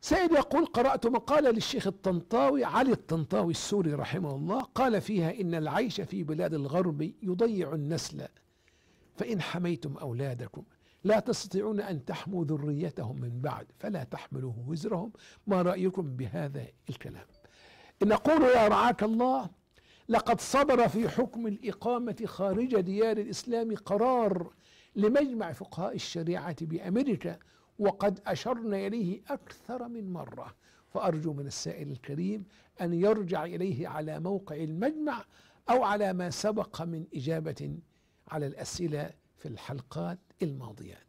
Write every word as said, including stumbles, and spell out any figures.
سائل يقول: قرأت مقالة للشيخ الطنطاوي علي الطنطاوي السوري رحمه الله، قال فيها إن العيش في بلاد الغرب يضيع النسل، فإن حميتم أولادكم لا تستطيعون أن تحموا ذريتهم من بعد، فلا تحملوا وزرهم. ما رأيكم بهذا الكلام؟ نقول يا رعاك الله: لقد صدر في حكم الإقامة خارج ديار الإسلام قرار لمجمع فقهاء الشريعة بأمريكا، وقد أشرنا إليه أكثر من مرة، فأرجو من السائل الكريم أن يرجع إليه على موقع المجمع أو على ما سبق من إجابة على الأسئلة في الحلقات الماضية.